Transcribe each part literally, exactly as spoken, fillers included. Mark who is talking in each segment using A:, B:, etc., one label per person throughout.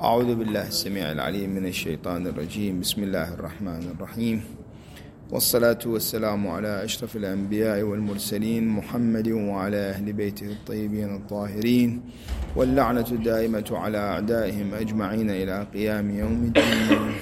A: أعوذ بالله السميع العليم من الشيطان الرجيم. بسم الله الرحمن الرحيم، والصلاة والسلام على أشرف الأنبياء والمرسلين محمد وعلى أهل بيته الطيبين الطاهرين، واللعنة الدائمة على أعدائهم أجمعين إلى قيام يوم الدين.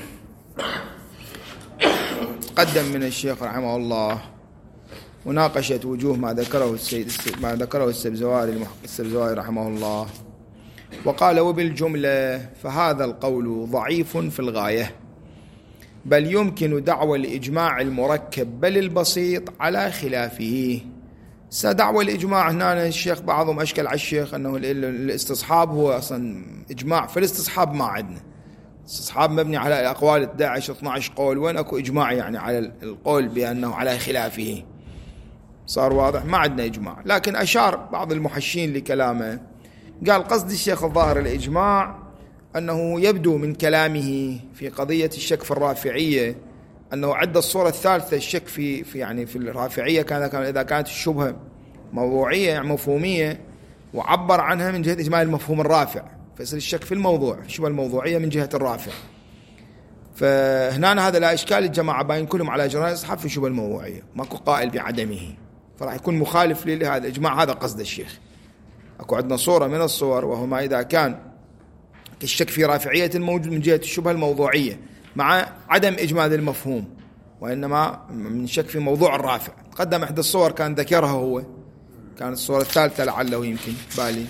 A: قدم من الشيخ رحمه الله مناقشة وجوه ما ذكره السيد ما ذكره السبزواري السبزواري رحمه الله، وقال: وبالجملة فهذا القول ضعيف في الغاية، بل يمكن دعوى الإجماع المركب بل البسيط على خلافه. سدعوى الإجماع هنا الشيخ بعضهم أشكل على الشيخ أنه الاستصحاب هو أصلا إجماع، فالاستصحاب ما عندنا استصحاب مبني على الأقوال اثنا عشر اثنا عشر قول، وين أكو إجماع يعني على القول بأنه على خلافه؟ صار واضح ما عندنا إجماع. لكن أشار بعض المحشين لكلامه، قال قصد الشيخ الظاهر الإجماع أنه يبدو من كلامه في قضية الشك في الرافعية أنه عد الصورة الثالثة الشك في, في يعني في الرافعية كان إذا كانت الشبهة موضوعية يعني مفهومية، وعبر عنها من جهة إجمال المفهوم الرافع، فيصير الشك في الموضوع الشبهة الموضوعية من جهة الرافع. فهنا هذا لا إشكال، الجماعة باين كلهم على جراء الصحاب في الشبهة الموضوعية، ماكو قائل بعدمه، فراح يكون مخالف لهذا الإجماع. هذا قصد الشيخ. أكو عندنا صورة من الصور، وهو ما إذا كان الشك في رافعية الموجود من جهة الشبهة الموضوعية مع عدم إجمال المفهوم، وإنما من شك في موضوع الرافع. قدم إحدى الصور كان ذكرها هو، كانت الصورة الثالثة لعله يمكن بالي.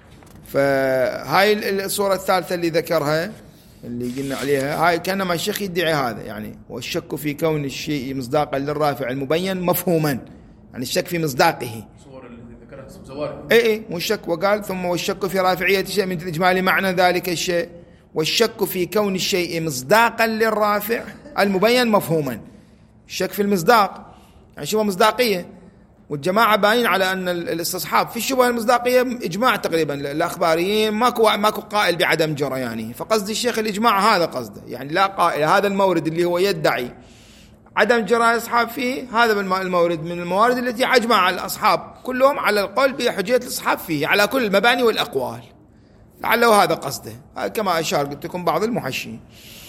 A: فهاي الصورة الثالثة اللي ذكرها اللي قلنا عليها، هاي كأنما الشيخ يدعي هذا يعني، والشك في كون الشيء مصداقا للرافع المبين مفهوما، يعني الشك في مصداقه. اي اي مو الشك، وقال ثم والشك في رافعية الشيء من إجمال معنى ذلك الشيء، والشك في كون الشيء مصداقا للرافع المبين مفهوما. الشك في المصداق يعني شبه مصداقية، والجماعة باين على أن الاستصحاب في الشبهة المصداقية إجماع تقريبا الأخباريين، ماكو ماكو قائل بعدم جريانه. فقصد الشيخ الإجماع هذا قصده، يعني لا قائل هذا المورد اللي هو يدعي عدم جراء الأصحاب فيه، هذا المورد من الموارد التي أجمع الأصحاب كلهم على القول بحجية الأصحاب فيه على كل المباني والأقوال، لعله هذا قصده كما أشار قلت لكم بعض المحشين.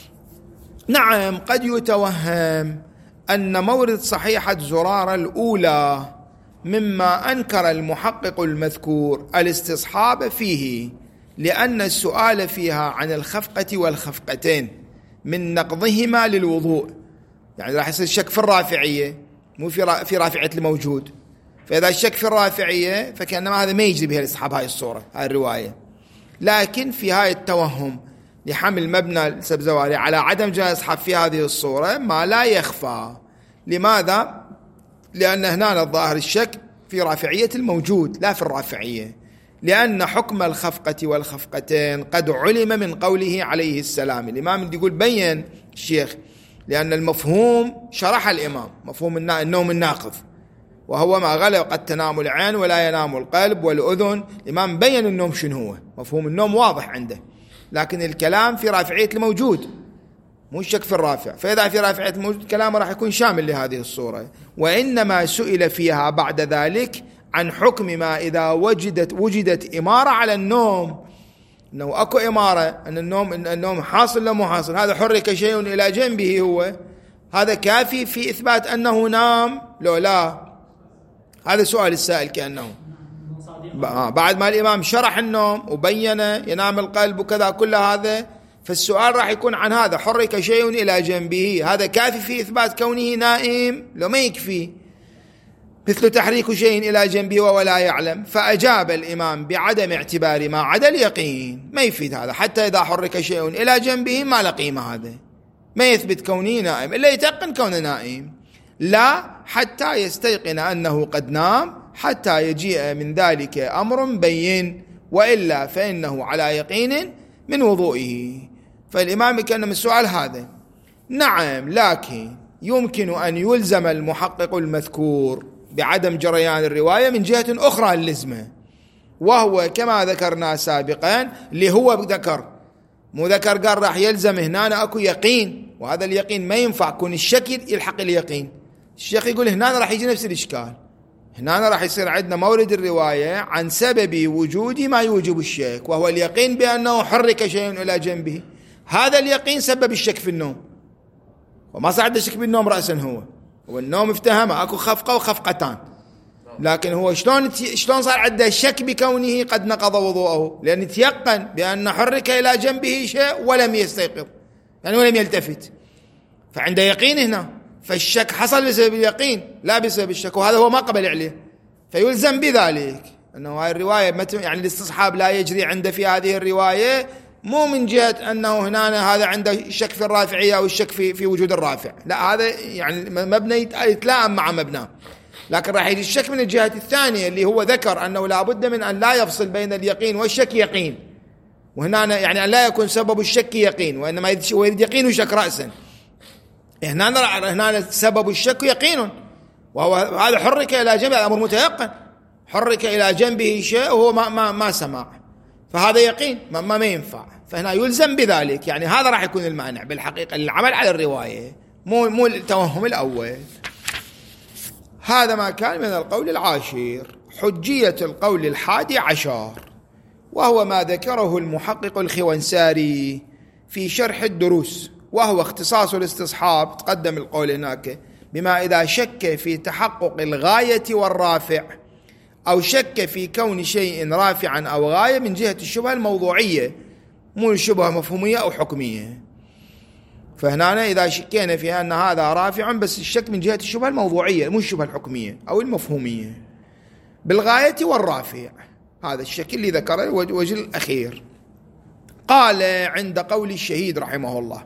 A: نعم قد يتوهم أن مورد صحيحة زرارة الأولى مما أنكر المحقق المذكور الاستصحاب فيه، لأن السؤال فيها عن الخفقة والخفقتين من نقضهما للوضوء، يعني راح يصير الشك في الرافعية مو في في رافعية الموجود. فإذا الشك في الرافعية فكأنما هذا ما يجري بها الإصحاب هاي الصورة هاي الرواية. لكن في هاي التوهم لحمل مبنى السبزواري على عدم جواز الإصحاب في هذه الصورة ما لا يخفى. لماذا؟ لأن هنا الظاهر الشك في رافعية الموجود لا في الرافعية، لأن حكم الخفقة والخفقتين قد علم من قوله عليه السلام. الإمام يقول بين الشيخ لأن المفهوم شرح الإمام مفهوم النوم الناقض، وهو ما غلب قد تنام العين ولا ينام القلب والأذن. الإمام بين النوم شنو هو، مفهوم النوم واضح عنده، لكن الكلام في رافعية الموجود مو الشك في الرافع. فإذا في رافعية الموجود كلامه راح يكون شامل لهذه الصورة. وإنما سئل فيها بعد ذلك عن حكم ما إذا وجدت وجدت إمارة على النوم، أنه أكو إمارة أن النوم إن النوم حاصل لا مو حاصل، هذا حرك شيء إلى جنبه، هو هذا كافي في إثبات أنه نام لو لا؟ هذا سؤال السائل كأنه بعد ما الإمام شرح النوم وبين ينام القلب وكذا كل هذا، فالسؤال راح يكون عن هذا حرك شيء إلى جنبه، هذا كافي في إثبات كونه نائم لو ما يكفي، مثل تحريك شيء إلى جنبه ولا يعلم. فأجاب الإمام بعدم اعتبار ما عدا اليقين، ما يفيد هذا، حتى إذا حرك شيء إلى جنبه ما لقيمة، هذا ما يثبت كونه نائم إلا يتقن كونه نائم، لا حتى يستيقن أنه قد نام حتى يجيء من ذلك أمر بين، وإلا فإنه على يقين من وضوئه. فالإمام كان من السؤال هذا. نعم لكن يمكن أن يلزم المحقق المذكور بعدم جريان الرواية من جهة أخرى اللزمة، وهو كما ذكرنا سابقا اللي هو ذكر مو ذكر قال راح يلزم هنا أنا أكو يقين، وهذا اليقين ما ينفع كون الشك يلحق اليقين. الشيخ يقول هنا راح يجي نفس الإشكال، هنا راح يصير عندنا مورد الرواية عن سبب وجود ما يوجب الشك، وهو اليقين بأنه حرك شيء إلى جنبه. هذا اليقين سبب الشك في النوم، وما صار عنده شك بالنوم رأسا. هو هو النوم افتهمه، اكو خفقة وخفقتان، لكن هو شلون شلون صار عنده شك بكونه قد نقض وضوءه؟ لأن تيقن بأن حرك إلى جنبه شيء ولم يستيقظ، يعني ولم يلتفت، فعنده يقين هنا. فالشك حصل بسبب اليقين لا بسبب الشك، وهذا هو ما قبل عليه، فيلزم بذلك أنه هذه الرواية يعني الاستصحاب لا يجري عنده في هذه الرواية، مو من جهة أنه هنا هذا عنده الشك في الرافعية أو الشك في في وجود الرافع، لا، هذا يعني مبنى يتلائم مع مبناه. لكن راح يجي الشك من الجهة الثانية اللي هو ذكر أنه لا بد من أن لا يفصل بين اليقين والشك يقين، وهنا يعني أن لا يكون سبب الشك يقين، وإنما يريد يقين وشك رأسا. هنا هنا سبب الشك يقين، وهو هذا حرك إلى جنبه، الأمر متيقن، حرك إلى جنبه شيء وهو ما ما ما سمع، فهذا يقين ما ما ينفع، فهنا يلزم بذلك. يعني هذا راح يكون المانع بالحقيقة للعمل على الرواية، مو مو التوهم الأول. هذا ما كان من القول العاشر. حجية القول الحادي عشر، وهو ما ذكره المحقق الخوانساري في شرح الدروس، وهو اختصاص الاستصحاب، تقدم القول هناك، بما إذا شك في تحقق الغاية والرافع، أو شك في كون شيء رافعا أو غاية من جهة الشبهة الموضوعية، مو الشبهة مفهومية أو حكمية. فهنا إذا شكينا في أن هذا رافع، بس الشك من جهة الشبهة الموضوعية مو الشبهة الحكمية أو المفهومية، بالغاية والرافع، هذا الشك اللي ذكره الوجه الأخير. قال عند قول الشهيد رحمه الله: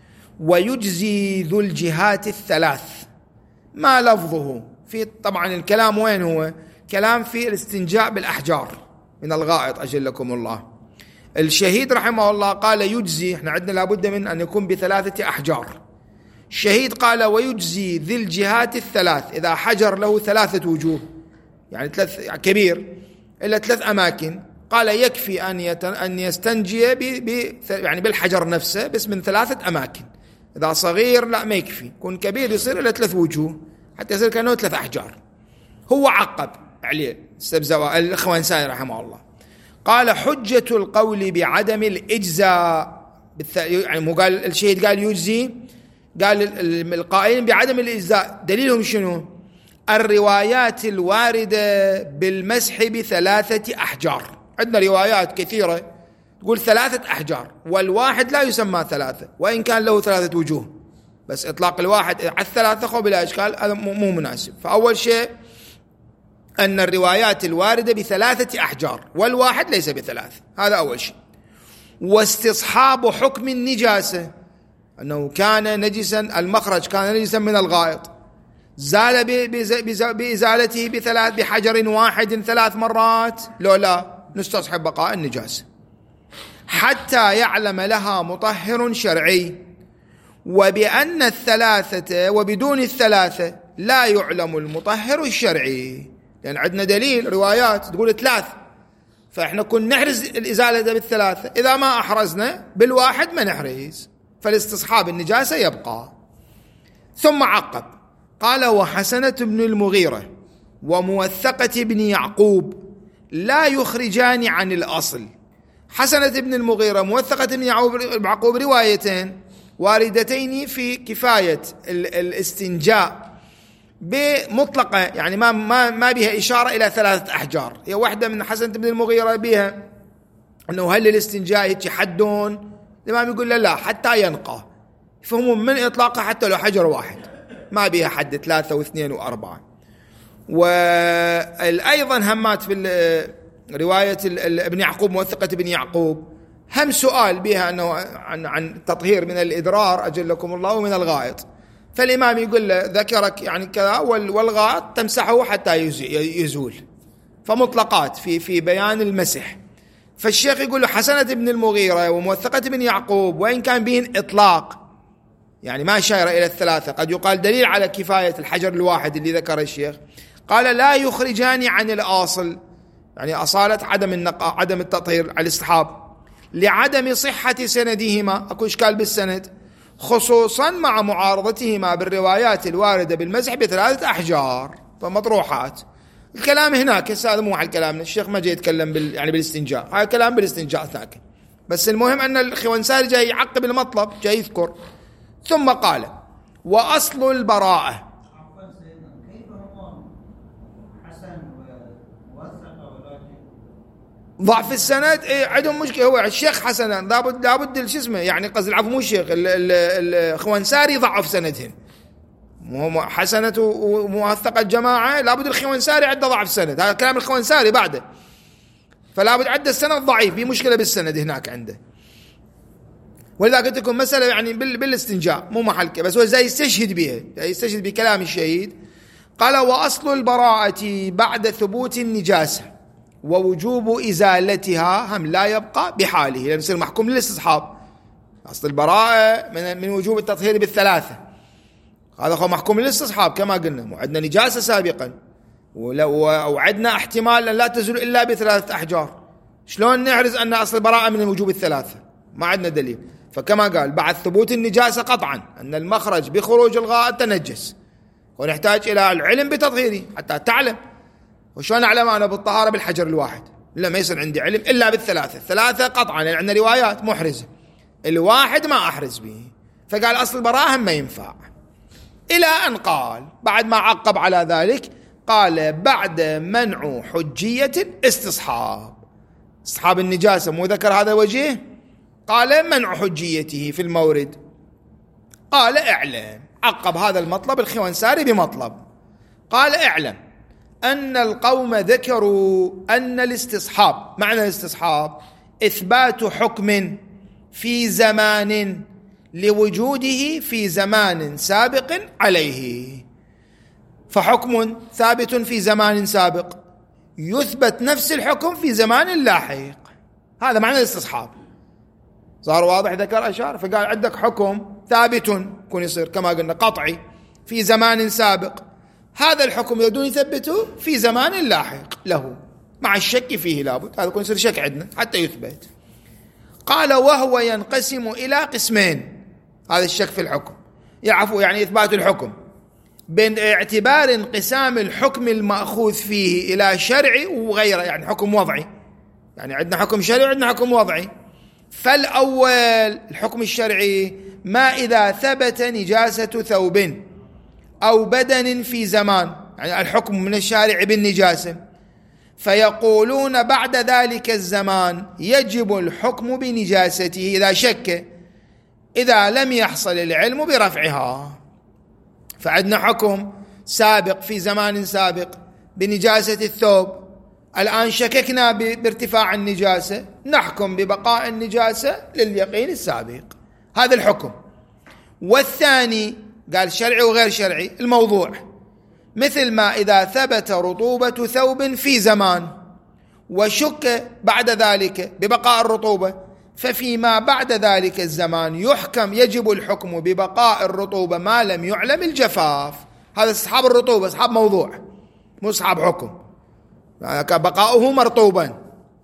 A: ويجزي ذو الجهات الثلاث، ما لفظه في، طبعا الكلام وين هو؟ كلام في الاستنجاء بالأحجار من الغائط، أجلكم الله. الشهيد رحمه الله قال يجزي، احنا عندنا لابد من أن يكون بثلاثة أحجار. الشهيد قال ويجزي ذي الجهات الثلاث، إذا حجر له ثلاثة وجوه، يعني ثلاث كبير إلا ثلاث أماكن، قال يكفي أن أن يستنجي ب يعني بالحجر نفسه بس من ثلاثة أماكن. إذا صغير لا ما يكفي، يكون كبير يصير إلى ثلاث وجوه حتى يصير كأنه ثلاث أحجار. هو عقب عليه استبزوا الخوانساني رحمه الله، قال حجة القول بعدم الإجزاء، يعني مو قال الشهيد قال يجزي، قال القائلين بعدم الإجزاء دليلهم شنو؟ الروايات الواردة بالمسح بثلاثة أحجار. عندنا روايات كثيرة تقول ثلاثة أحجار، والواحد لا يسمى ثلاثة وإن كان له ثلاثة وجوه، بس إطلاق الواحد على الثلاثة خو بلا إشكال هذا مو مناسب. فأول شيء أن الروايات الواردة بثلاثة أحجار والواحد ليس بثلاثة، هذا أول شيء. واستصحاب حكم النجاسة، أنه كان نجسا، المخرج كان نجسا من الغائط، زال بإزالته بثلاث بحجر واحد ثلاث مرات، لو لا نستصحب بقاء النجاسة حتى يعلم لها مطهر شرعي، وبأن الثلاثة وبدون الثلاثة لا يعلم المطهر الشرعي، لأن عندنا دليل روايات تقول ثلاث، فإحنا كنا نحرز الإزالة بالثلاثة، إذا ما أحرزنا بالواحد ما نحرز، فالاستصحاب النجاسة يبقى. ثم عقب قال وحسنة بن المغيرة وموثقة بن يعقوب لا يخرجان عن الأصل. حسنة بن المغيرة موثقة بن يعقوب روايتين واردتين في كفاية الاستنجاء بمطلقة، يعني ما ما ما بها إشارة إلى ثلاثة أحجار. هي واحدة من حسنة بن المغيرة بها أنه هل الاستنجاء هيك حدون؟ الإمام يقول لا, لا حتى ينقى، يفهمون من إطلاقها حتى لو حجر واحد ما بها حد ثلاثة واثنين وأربعة. وأيضا همات في رواية ابن يعقوب موثقة ابن يعقوب هم سؤال بها أنه عن عن التطهير من الإدرار أجلكم الله ومن الغائط، فالإمام يقول له ذكرك يعني كذا والغائط تمسحه حتى يزول، فمطلقات في في بيان المسح. فالشيخ يقول له حسنة بن المغيرة وموثقة بن يعقوب وإن كان بهن إطلاق، يعني ما شاير إلى الثلاثة، قد يقال دليل على كفاية الحجر الواحد اللي ذكر الشيخ، قال لا يخرجان عن الأصل، يعني أصالة عدم النقاء عدم التطهير على الاصطحاب، لعدم صحة سندهما، أكو إشكال بالسند، خصوصا مع معارضتهما بالروايات الواردة بالمسح بثلاثة أحجار، فمطروحات. الكلام هناك هذا مو محل كلامنا، الشيخ ما جاي يتكلم بال يعني بالاستنجاء، هذا كلام بالاستنجاء ثاك. بس المهم أن الخوانساري جاي يعقب المطلب، جاي يذكر ثم قال وأصل البراءة. ضعف السند إيه عندهم مشكلة، هو الشيخ حسن لابد لابد شو اسمه يعني قصد العفو مو الشيخ الخوانساري ضعف سندهن، مو حسنة وموثقة الجماعة لابد الخوانساري عنده ضعف سند، هذا كلام الخوانساري بعده، فلابد عنده السند ضعيف، في مشكلة بالسند هناك عنده. ولذا قلت لكم مسألة يعني بالاستنجاء مو محل، بس هو زي يستشهد بها، يستشهد بكلام الشهيد. قال وأصل البراءة بعد ثبوت النجاسة ووجوب إزالتها هم لا يبقى بحاله، لأن يصير محكوم للاستصحاب. أصل البراءة من من وجوب التطهير بالثلاثة، هذا هو محكوم للاستصحاب كما قلنا، وعندنا نجاسة سابقا وعندنا احتمال أن لا تزول إلا بثلاثة أحجار، شلون نعرز أن أصل البراءة من وجوب الثلاثة؟ ما عندنا دليل. فكما قال بعد ثبوت النجاسة قطعا أن المخرج بخروج الغائط تنجس، ونحتاج إلى العلم بتطهيره حتى تعلم. وشلون أعلم أنا بالطهارة بالحجر الواحد؟ لا، ما يصير عندي علم إلا بالثلاثة، الثلاثة قطعا لأن عندنا روايات محرزة، الواحد ما أحرز به. فقال أصل البراءة ما ينفع، إلى أن قال بعد ما عقب على ذلك قال بعد منع حجية استصحاب، استصحاب النجاسة مو ذكر هذا وجهه، قال منع حجيته في المورد. قال اعلم، عقب هذا المطلب الخوانساري بمطلب، قال اعلم أن القوم ذكروا أن الاستصحاب، معنى الاستصحاب إثبات حكم في زمان لوجوده في زمان سابق عليه، فحكم ثابت في زمان سابق يثبت نفس الحكم في زمان لاحق، هذا معنى الاستصحاب. صار واضح؟ ذكر أشار، فقال عندك حكم ثابت يكون يصير كما قلنا قطعي في زمان سابق، هذا الحكم يدون يثبته في زمان لاحق له مع الشك فيه، لابد هذا يكون يصير شك عندنا حتى يثبت. قال وهو ينقسم إلى قسمين، هذا الشك في الحكم يعفو يعني إثبات الحكم، بين اعتبار انقسام الحكم المأخوذ فيه إلى شرعي وغيره، يعني حكم وضعي، يعني عندنا حكم شرعي وعندنا حكم وضعي. فالأول الحكم الشرعي ما إذا ثبت نجاسة ثوب أو بدن في زمان، يعني الحكم من الشارع بالنجاسة، فيقولون بعد ذلك الزمان يجب الحكم بنجاسته إذا شك، إذا لم يحصل العلم برفعها. فعندنا حكم سابق في زمان سابق بنجاسة الثوب، الآن شككنا بارتفاع النجاسة، نحكم ببقاء النجاسة لليقين السابق، هذا الحكم. والثاني قال شرعي وغير شرعي، الموضوع مثل ما إذا ثبت رطوبة ثوب في زمان وشك بعد ذلك ببقاء الرطوبة، ففيما بعد ذلك الزمان يحكم يجب الحكم ببقاء الرطوبة ما لم يعلم الجفاف. هذا أصحاب الرطوبة، أصحاب موضوع مو أصحاب حكم، بقاؤه مرطوبا.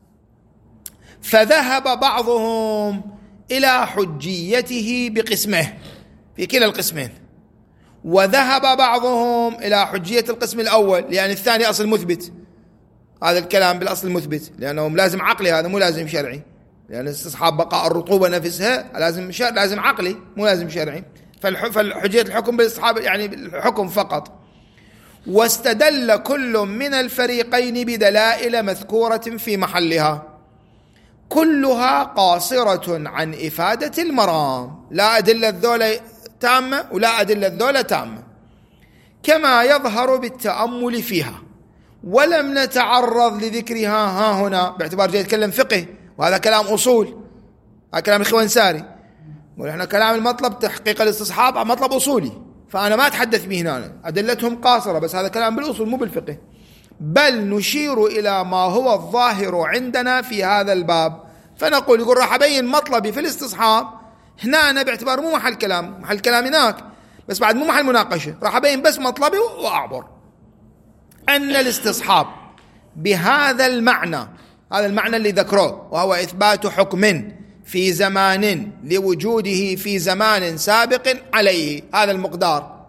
A: فذهب بعضهم إلى حجيته بقسمه في كلا القسمين، وذهب بعضهم إلى حجية القسم الأول لأن الثاني أصل مثبت، هذا الكلام بالأصل المثبت لأنه لازم عقلي، هذا مو لازم شرعي، لأن استصحاب بقاء الرطوبة نفسها لازم شرع لازم عقلي مو لازم شرعي. فالحجية الحكم بالاستصحاب يعني الحكم فقط. واستدل كل من الفريقين بدلائل مذكورة في محلها كلها قاصرة عن إفادة المرام، لا أدلة الذولة تامة ولا أدلة الذولة تامة كما يظهر بالتأمل فيها، ولم نتعرض لذكرها ها هنا باعتبار جاي يتكلم فقه، وهذا كلام أصول، هذا كلام الخوانساري، ونحن كلام المطلب تحقيق الاستصحاب مطلب أصولي، فأنا ما أتحدث به هنا، أدلتهم قاصرة، بس هذا كلام بالأصول مو بالفقه. بل نشير إلى ما هو الظاهر عندنا في هذا الباب، فنقول يقول راح أبين مطلبي في الاستصحاب هنا أنا باعتبار مو محل كلام، محل كلام هناك بس بعد مو محل مناقشة، راح أبين بس مطلبي وأعبر. أن الاستصحاب بهذا المعنى، هذا المعنى اللي ذكروه، وهو إثبات حكم في زمان لوجوده في زمان سابق عليه، هذا المقدار،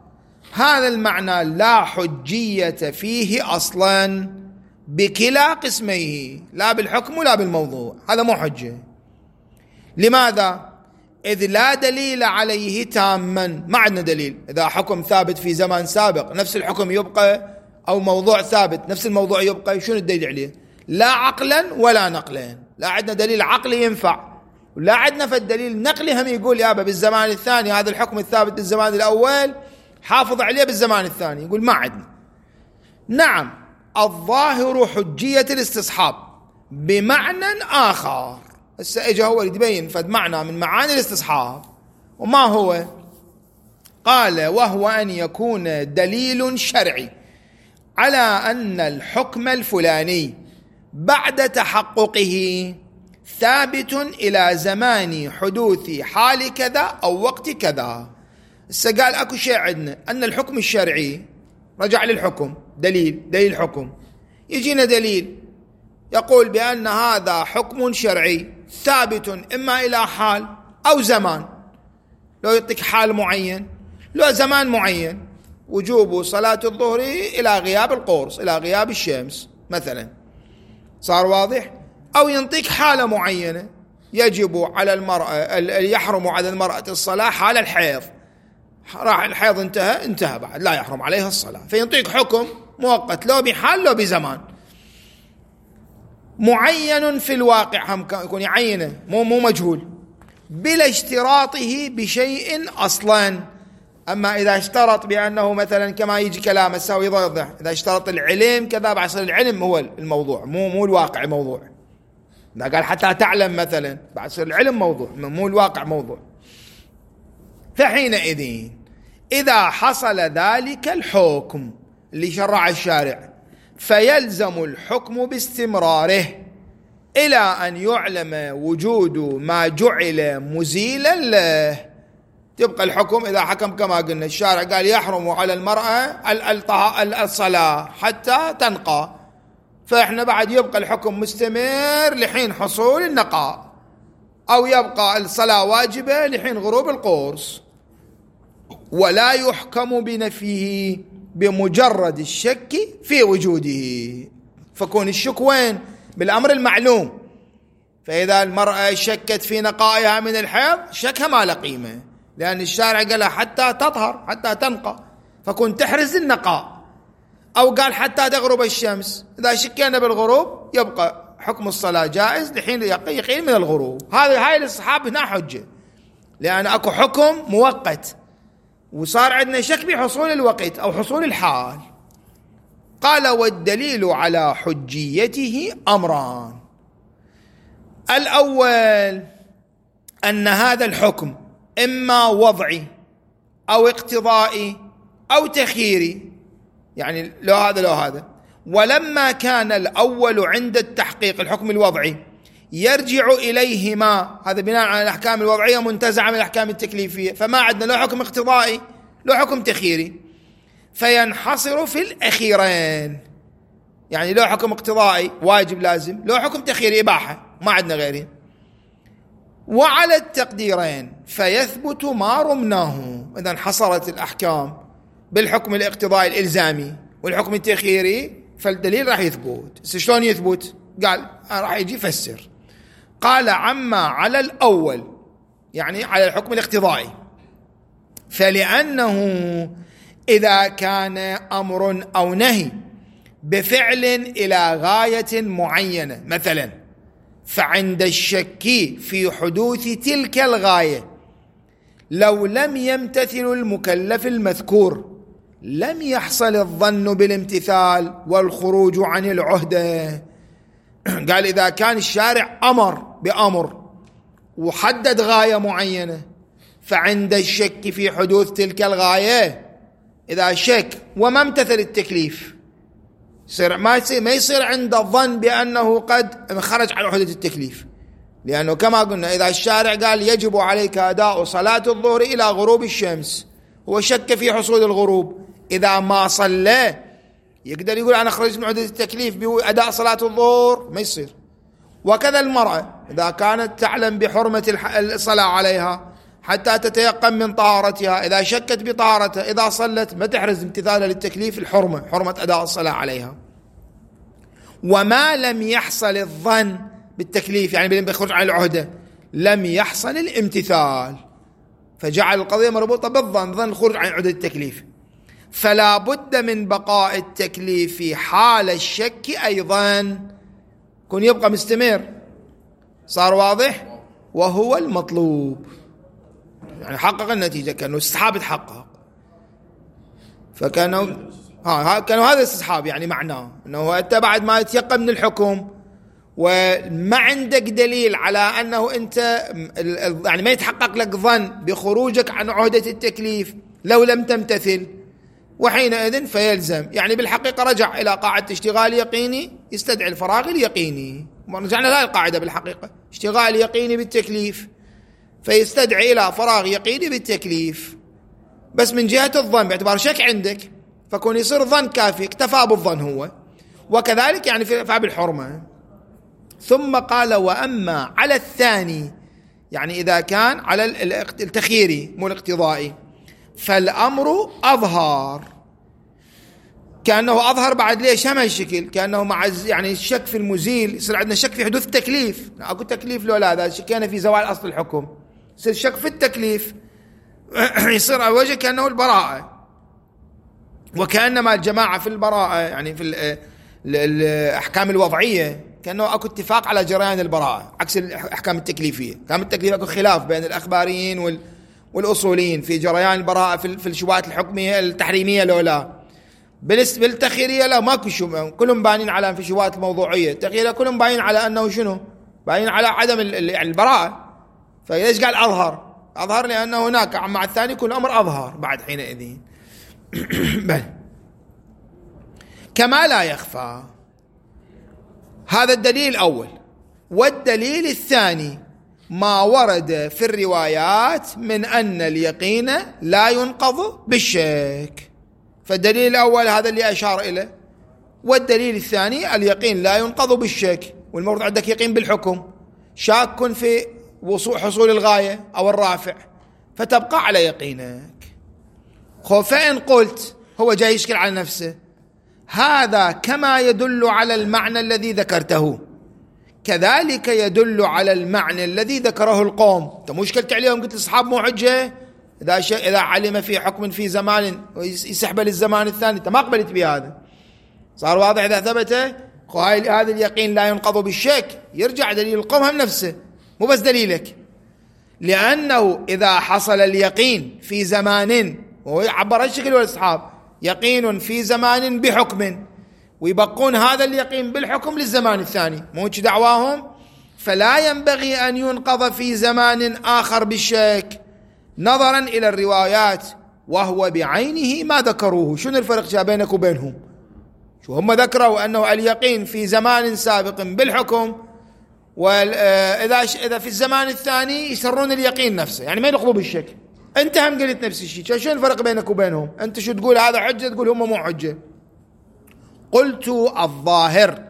A: هذا المعنى لا حجية فيه أصلا بكلا قسميه، لا بالحكم ولا بالموضوع، هذا مو حجة. لماذا؟ إذ لا دليل عليه تاما، ما عندنا دليل. إذا حكم ثابت في زمان سابق نفس الحكم يبقى، أو موضوع ثابت نفس الموضوع يبقى، شنو الدليل عليه؟ لا عقلا ولا نقلا. لا عندنا دليل عقلي ينفع، ولا عندنا فالدليل نقلي هم يقول يابا بالزمان الثاني هذا الحكم الثابت بالزمان الأول حافظ عليه بالزمان الثاني، يقول ما عندنا. نعم، الظاهر حجية الاستصحاب بمعنى آخر. هسه اجى هو يبين فد معنى من معاني الاستصحاب، وما هو؟ قال: وهو أن يكون دليل شرعي على أن الحكم الفلاني بعد تحققه ثابت إلى زمان حدوث حال كذا أو وقت كذا. هسه قال أكو شيء عندنا أن الحكم الشرعي، رجع للحكم، دليل دليل حكم، يجينا دليل يقول بأن هذا حكم شرعي ثابت إما إلى حال أو زمان، لو يعطيك حال معين لو زمان معين، وجوب صلاة الظهر إلى غياب القرص، إلى غياب الشمس مثلا، صار واضح؟ أو ينطيك حالة معينة يجب على المرأة، يحرم على المرأة الصلاة حال الحيض، راح الحيض انتهى انتهى بعد لا يحرم عليها الصلاة، فينطيك حكم مؤقت لو بحال لو بزمان معين في الواقع، هم يكون يعينه مو مو مجهول بلا اشتراطه بشيء أصلا. أما إذا اشترط بأنه مثلا كما يجي كلام الساوي يوضح، إذا اشترط العلم كذا بعد يصير العلم هو الموضوع، مو مو الواقع موضوع. إذا قال حتى تعلم مثلا بعد يصير العلم موضوع، مو الواقع موضوع. فحينئذ إذا حصل ذلك الحكم اللي شرع الشارع فيلزم الحكم باستمراره إلى أن يعلم وجود ما جعل مزيلا له. تبقى الحكم إذا حكم كما قلنا الشارع قال يحرم على المرأة الصلاة حتى تنقى، فإحنا بعد يبقى الحكم مستمر لحين حصول النقاء، أو يبقى الصلاة واجبة لحين غروب القرص، ولا يحكم بنفيه بمجرد الشك في وجوده. فكون الشك وين؟ بالأمر المعلوم. فإذا المرأة شكت في نقائها من الحيض شكها ما له قيمة، لأن الشارع قال حتى تطهر حتى تنقى، فكون تحرز النقاء. أو قال حتى تغرب الشمس، إذا شكينا بالغروب يبقى حكم الصلاة جائز لحين يقين من الغروب. هذا هاي الصحابة هنا حجة، لأن أكو حكم مؤقت وصار عندنا شك بحصول الوقت أو حصول الحال. قال: والدليل على حجيته أمران. الأول أن هذا الحكم إما وضعي أو اقتضائي أو تخييري، يعني لو هذا لو هذا. ولما كان الأول عند التحقيق الحكم الوضعي يرجع إليهما، هذا بناء على الأحكام الوضعية منتزعة من الأحكام التكليفية، فما عندنا له حكم اقتضائي له حكم تخييري، فينحصر في الأخيرين. يعني له حكم اقتضائي واجب لازم، له حكم تخييري إباحة، ما عندنا غيرين. وعلى التقديرين فيثبت ما رمناه. إذا انحصرت الأحكام بالحكم الاقتضائي الإلزامي والحكم التخييري، فالدليل راح يثبت. شلون يثبت؟ قال راح يجي يفسر. قال: عما على الأول، يعني على الحكم الاقتضائي، فلأنه إذا كان أمر أو نهي بفعل إلى غاية معينة مثلا، فعند الشك في حدوث تلك الغاية لو لم يمتثل المكلف المذكور لم يحصل الظن بالامتثال والخروج عن العهدة. قال إذا كان الشارع أمر بأمر وحدد غاية معينة، فعند الشك في حدوث تلك الغاية، إذا شك وما امتثل التكليف يصير ما يصير ما يصير عنده الظن بأنه قد خرج عن عهدة التكليف، لأنه كما قلنا إذا الشارع قال يجب عليك أداء صلاة الظهر إلى غروب الشمس، هو شك في حصول الغروب، إذا ما صلى يقدر يقول أنا خرجت من عهدة التكليف بأداء صلاة الظهر؟ ما يصير. وكذا المرأة إذا كانت تعلم بحرمة الصلاة عليها حتى تتيقن من طهارتها. إذا شكت بطهارتها إذا صلت ما تحرز امتثالها للتكليف الحرمة، حرمة أداء الصلاة عليها. وما لم يحصل الظن بالتكليف، يعني بيخرج عن العهدة، لم يحصل الامتثال، فجعل القضية مربوطة بالظن، ظن الخروج عن عهدة التكليف. فلا بد من بقاء التكليف حال الشك أيضا، كن يبقى مستمر. صار واضح؟ وهو المطلوب، يعني حقق النتيجة، كانوا استصحاب تحقق. فكانوا ها كانوا هذا استصحاب، يعني معناه انه انت بعد ما يتيقن من الحكم وما عندك دليل على انه انت يعني ما يتحقق لك ظن بخروجك عن عهدة التكليف لو لم تمتثل، وحينئذ فيلزم. يعني بالحقيقة رجع إلى قاعدة اشتغال يقيني يستدعي الفراغ اليقيني. رجعنا لها القاعدة بالحقيقة، اشتغال يقيني بالتكليف فيستدعي إلى فراغ يقيني بالتكليف، بس من جهة الظن باعتبار شك عندك فكون يصير ظن كافي، اكتفى بالظن هو. وكذلك يعني في باب الحرمة. ثم قال وأما على الثاني، يعني إذا كان على التخييري مو الاقتضائي، فالأمر أظهر، كأنه أظهر بعد ليش هم الشكل، كأنه مع يعني الشك في المزيل يصير عندنا شك في حدوث التكليف، أكو تكليف لو لا، هذا شكينا في زوال أصل الحكم، يصير شك في التكليف يصير على وجه كأنه البراءة. وكأنما الجماعة في البراءة يعني في الأحكام الوضعية كأنه أكو اتفاق على جريان البراءة، عكس الأحكام التكليفية. أحكام التكليف أكو خلاف بين الأخباريين وال والأصوليين في جريان البراءة في الشبهات الحكمية التحريمية لو لا. بالنسبة للتخييرية لا، ماكو شبهة، كلهم باينين على في شبهات الموضوعية. التخييرية كلهم باين على أنه شنو، باين على عدم البراءة. فليش قال أظهر؟ أظهر لأنه هناك مع الثاني كل أمر أظهر بعد حينئذ. بل كما لا يخفى. هذا الدليل الأول. والدليل الثاني ما ورد في الروايات من أن اليقين لا ينقض بالشك. فالدليل الأول هذا اللي أشار إليه، والدليل الثاني اليقين لا ينقض بالشك. والمفروض عندك يقين بالحكم، شاك في وصول حصول الغاية أو الرافع، فتبقى على يقينك. فإن قلت هو جاي يشكل على نفسه، هذا كما يدل على المعنى الذي ذكرته كذلك يدل على المعنى الذي ذكره القوم. انت مو شكلت عليهم قلت الاصحاب مو حجه، اذا اذا علم في حكم في زمان يسحبه للزمان الثاني، انت ما قبلت بهذا. صار واضح اذا ثبت هذا اليقين لا ينقض بالشك، يرجع دليل القوم هم نفسه مو بس دليلك. لانه اذا حصل اليقين في زمان، وهو عبر الشكل والاصحاب، يقين في زمان بحكم، ويبقون هذا اليقين بالحكم للزمان الثاني، مو دعواهم، فلا ينبغي أن ينقض في زمان آخر بالشك نظرا إلى الروايات، وهو بعينه ما ذكروه. شنو الفرق بينك وبينهم؟ شو هم ذكروا أنه اليقين في زمان سابق بالحكم، وإذا إذا في الزمان الثاني يسرون اليقين نفسه، يعني ما ينقضوا بالشك. أنت هم قلت نفس الشيء، شو الفرق بينك وبينهم؟ أنت شو تقول هذا حجة، تقول هم مو حجة. قلت الظاهر،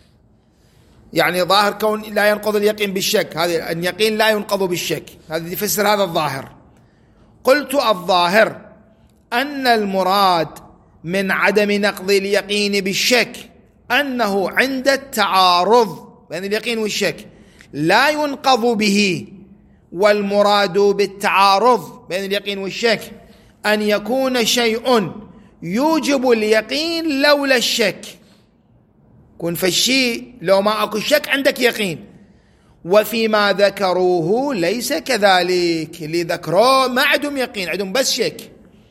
A: يعني ظاهر كون لا ينقض اليقين بالشك، هذا اليقين لا ينقض بالشك، هذا يفسر هذا الظاهر. قلت الظاهر أن المراد من عدم نقض اليقين بالشك أنه عند التعارض بين اليقين والشك لا ينقض به، والمراد بالتعارض بين اليقين والشك أن يكون شيء يوجب اليقين لولا الشك. كن فالشيء لو ما أكو شك عندك يقين، وفيما ذكروه ليس كذلك، اللي ذكروه ما عندهم يقين، عندهم بس شك.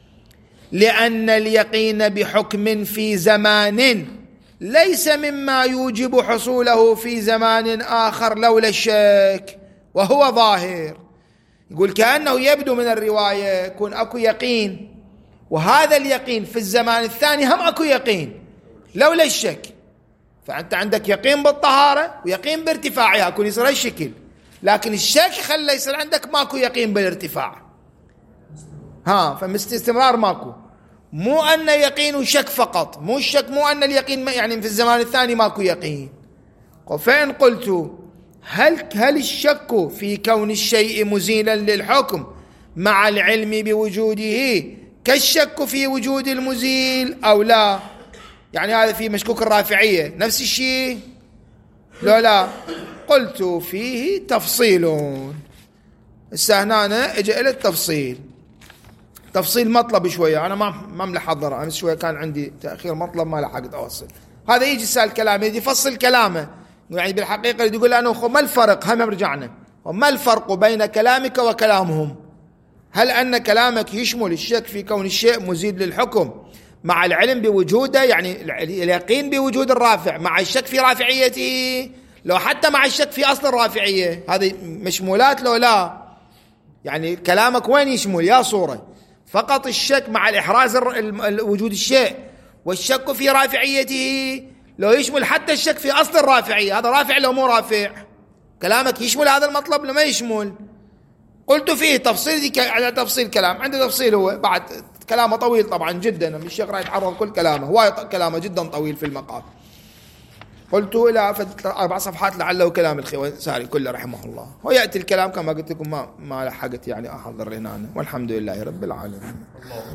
A: لأن اليقين بحكم في زمان ليس مما يوجب حصوله في زمان آخر لولا الشك، وهو ظاهر. يقول كأنه يبدو من الرواية يكون أكو يقين، وهذا اليقين في الزمان الثاني هم أكو يقين لولا الشك. فأنت عندك يقين بالطهارة ويقين بارتفاعها، يكون يصير الشكل، لكن الشك خلى يصير عندك ماكو يقين بالارتفاع. ها فاستمرار ماكو، مو أن يقين وشك فقط، مو الشك، مو أن اليقين يعني في الزمان الثاني ماكو يقين. فإن قلت هل هل الشك في كون الشيء مزيلا للحكم مع العلم بوجوده كالشك في وجود المزيل أو لا. يعني هذا في مشكوك الرافعية نفس الشيء لا لا. قلت فيه تفصيل. هسه هنا أنا اجى إلى التفصيل، تفصيل مطلب شوية، أنا ما ما ملحظر، أمس شوية كان عندي تأخير مطلب ما لحقت أوصل. هذا يجي سال كلامه، يجي يفصل كلامه، يعني بالحقيقة يقول أنا أخو ما الفرق، هم رجعنا وما الفرق بين كلامك وكلامهم؟ هل أن كلامك يشمل الشك في كون الشيء مزيد للحكم مع العلم بوجوده، يعني اليقين بوجود الرافع مع الشك في رافعيته، لو حتى مع الشك في أصل الرافعية، هذه مشمولات لو لا؟ يعني كلامك وين يشمل يا صورة؟ فقط الشك مع الإحراز وجود الشيء، والشك في رافعيته لو يشمل حتى الشك في أصل الرافعية، هذا رافع لو مو رافع؟ كلامك يشمل هذا المطلب لما يشمل؟ قلت فيه تفصيل على تفصيل كلام، عنده تفصيل هو بعد كلامه طويل طبعا جدا، الشيخ راح يتعرض كل كلامه، هو كلامه جدا طويل في المقام. قلت إلى أربع صفحات لعله كلام الخويساري كله رحمه الله، ويأتي الكلام كما قلت لكم ما ما لحقت يعني أحضر هنا، والحمد لله رب العالمين.